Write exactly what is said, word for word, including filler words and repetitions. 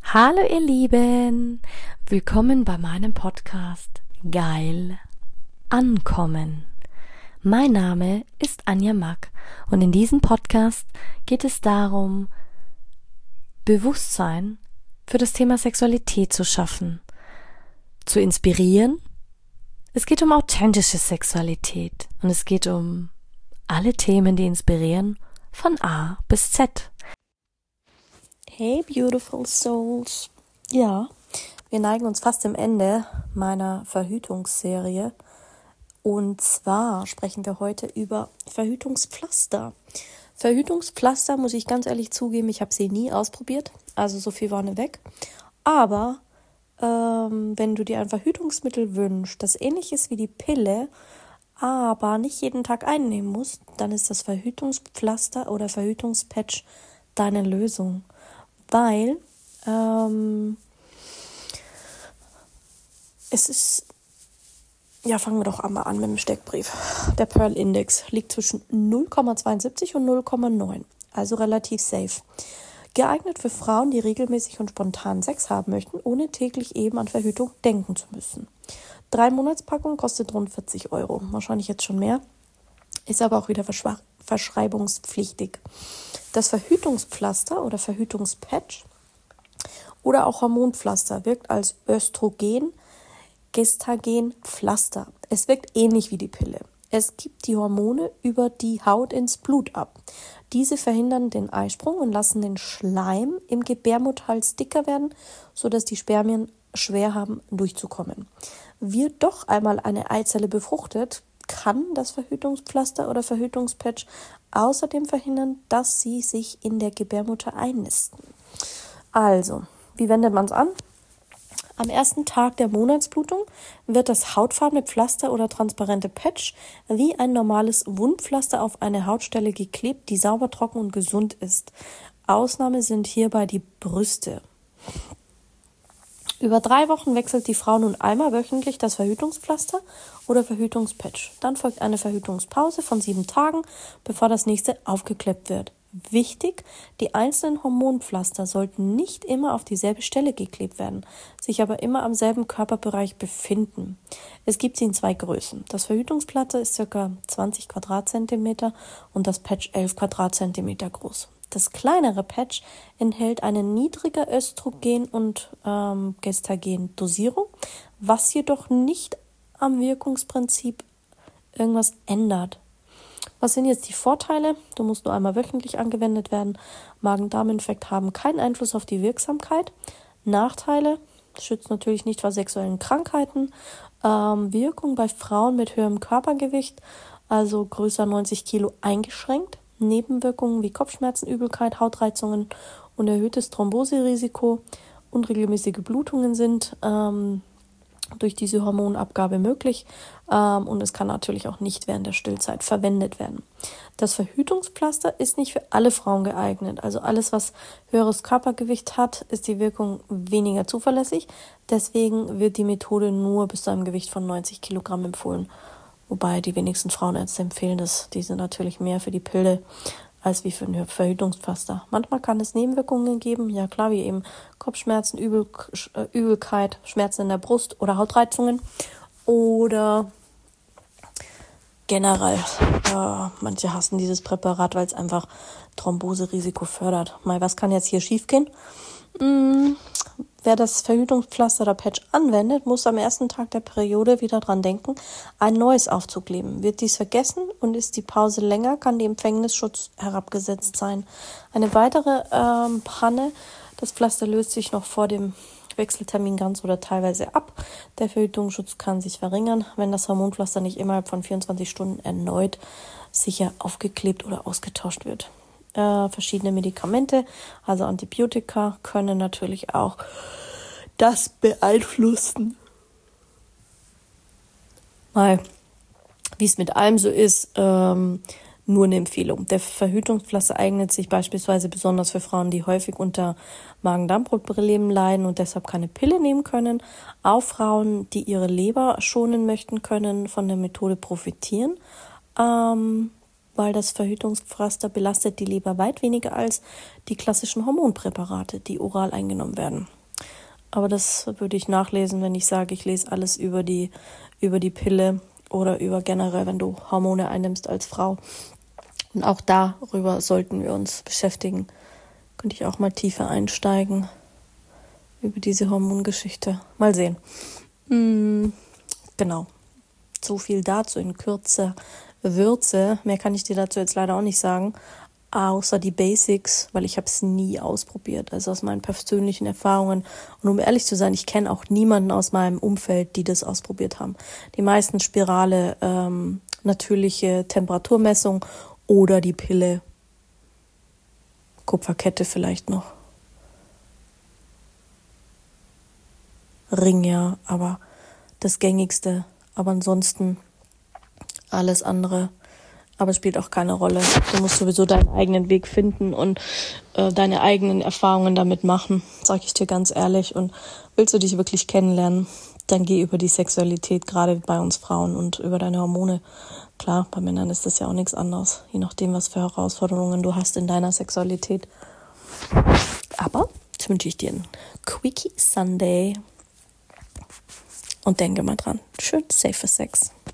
Hallo ihr Lieben, willkommen bei meinem Podcast Geil Ankommen. Mein Name ist Anja Mack und in diesem Podcast geht es darum, Bewusstsein für das Thema Sexualität zu schaffen, zu inspirieren. Es geht um authentische Sexualität und es geht um alle Themen, die inspirieren, von A bis Z. Hey beautiful souls. Ja, wir neigen uns fast dem Ende meiner Verhütungsserie und zwar sprechen wir heute über Verhütungspflaster. Verhütungspflaster, muss ich ganz ehrlich zugeben, ich habe sie nie ausprobiert, also so viel war weg. Aber ähm, wenn du dir ein Verhütungsmittel wünschst, das ähnlich ist wie die Pille, aber nicht jeden Tag einnehmen musst, dann ist das Verhütungspflaster oder Verhütungspatch deine Lösung. Weil ähm, es ist, ja, fangen wir doch einmal an mit dem Steckbrief. Der Pearl-Index liegt zwischen null Komma zweiundsiebzig und null Komma neun, also relativ safe. Geeignet für Frauen, die regelmäßig und spontan Sex haben möchten, ohne täglich eben an Verhütung denken zu müssen. Drei Monatspackung kostet rund vierzig Euro, wahrscheinlich jetzt schon mehr, ist aber auch wieder verschwa- verschreibungspflichtig. Das Verhütungspflaster oder Verhütungspatch oder auch Hormonpflaster wirkt als Östrogen, Gestagen-Pflaster. Es wirkt ähnlich wie die Pille. Es gibt die Hormone über die Haut ins Blut ab. Diese verhindern den Eisprung und lassen den Schleim im Gebärmutterhals dicker werden, sodass die Spermien schwer haben, durchzukommen. Wird doch einmal eine Eizelle befruchtet, kann das Verhütungspflaster oder Verhütungspatch außerdem verhindern, dass sie sich in der Gebärmutter einnisten. Also, wie wendet man es an? Am ersten Tag der Monatsblutung wird das hautfarbene Pflaster oder transparente Patch wie ein normales Wundpflaster auf eine Hautstelle geklebt, die sauber, trocken und gesund ist. Ausnahme sind hierbei die Brüste. Über drei Wochen wechselt die Frau nun einmal wöchentlich das Verhütungspflaster oder Verhütungspatch. Dann folgt eine Verhütungspause von sieben Tagen, bevor das nächste aufgeklebt wird. Wichtig, die einzelnen Hormonpflaster sollten nicht immer auf dieselbe Stelle geklebt werden, sich aber immer am selben Körperbereich befinden. Es gibt sie in zwei Größen. Das Verhütungspflaster ist ca. zwanzig Quadratzentimeter und das Patch elf Quadratzentimeter groß. Das kleinere Patch enthält eine niedrige Östrogen- und ähm, Gestagen-Dosierung, was jedoch nicht am Wirkungsprinzip irgendwas ändert. Was sind jetzt die Vorteile? Du musst nur einmal wöchentlich angewendet werden. Magen-Darm-Infekt haben keinen Einfluss auf die Wirksamkeit. Nachteile: schützt natürlich nicht vor sexuellen Krankheiten. Ähm, Wirkung bei Frauen mit höherem Körpergewicht, also größer neunzig Kilo, eingeschränkt. Nebenwirkungen wie Kopfschmerzen, Übelkeit, Hautreizungen und erhöhtes Thromboserisiko. Unregelmäßige Blutungen sind ähm, durch diese Hormonabgabe möglich ähm, und es kann natürlich auch nicht während der Stillzeit verwendet werden. Das Verhütungspflaster ist nicht für alle Frauen geeignet. Also alles, was höheres Körpergewicht hat, ist die Wirkung weniger zuverlässig. Deswegen wird die Methode nur bis zu einem Gewicht von neunzig Kilogramm empfohlen. Wobei die wenigsten Frauenärzte empfehlen das. Die sind natürlich mehr für die Pille als wie für ein Verhütungspflaster. Manchmal kann es Nebenwirkungen geben, ja klar, wie eben Kopfschmerzen, Übel, Übelkeit, Schmerzen in der Brust oder Hautreizungen. Oder generell, äh, manche hassen dieses Präparat, weil es einfach Thromboserisiko fördert. Mal, was kann jetzt hier schiefgehen? Hm, wer das Verhütungspflaster oder Patch anwendet, muss am ersten Tag der Periode wieder dran denken, ein neues aufzukleben. Wird dies vergessen und ist die Pause länger, kann die Empfängnisschutz herabgesetzt sein. Eine weitere ähm, Panne: das Pflaster löst sich noch vor dem Wechseltermin ganz oder teilweise ab. Der Verhütungsschutz kann sich verringern, wenn das Hormonpflaster nicht innerhalb von vierundzwanzig Stunden erneut sicher aufgeklebt oder ausgetauscht wird. Äh, verschiedene Medikamente, also Antibiotika, können natürlich auch das beeinflussen. Mal, wie es mit allem so ist, ähm, nur eine Empfehlung. Der Verhütungspflaster eignet sich beispielsweise besonders für Frauen, die häufig unter Magen-Darm-Problemen leiden und deshalb keine Pille nehmen können. Auch Frauen, die ihre Leber schonen möchten, können von der Methode profitieren. Ähm, weil das Verhütungspflaster belastet die Leber weit weniger als die klassischen Hormonpräparate, die oral eingenommen werden. Aber das würde ich nachlesen, wenn ich sage, ich lese alles über die, über die Pille oder über generell, wenn du Hormone einnimmst als Frau. Und auch darüber sollten wir uns beschäftigen. Könnte ich auch mal tiefer einsteigen über diese Hormongeschichte. Mal sehen. Hm, genau. So viel dazu in Kürze. Würze, mehr kann ich dir dazu jetzt leider auch nicht sagen, außer die Basics, weil ich habe es nie ausprobiert, also aus meinen persönlichen Erfahrungen. Und um ehrlich zu sein, ich kenne auch niemanden aus meinem Umfeld, die das ausprobiert haben. Die meisten Spirale, ähm, natürliche Temperaturmessung oder die Pille, Kupferkette vielleicht noch. Ring, ja, aber das Gängigste. Aber ansonsten alles andere, aber es spielt auch keine Rolle. Du musst sowieso deinen eigenen Weg finden und äh, deine eigenen Erfahrungen damit machen, sage ich dir ganz ehrlich. Und willst du dich wirklich kennenlernen, dann geh über die Sexualität, gerade bei uns Frauen, und über deine Hormone. Klar, bei Männern ist das ja auch nichts anderes, je nachdem, was für Herausforderungen du hast in deiner Sexualität. Aber jetzt wünsche ich dir einen Quickie Sunday und denke mal dran, schön safe Sex.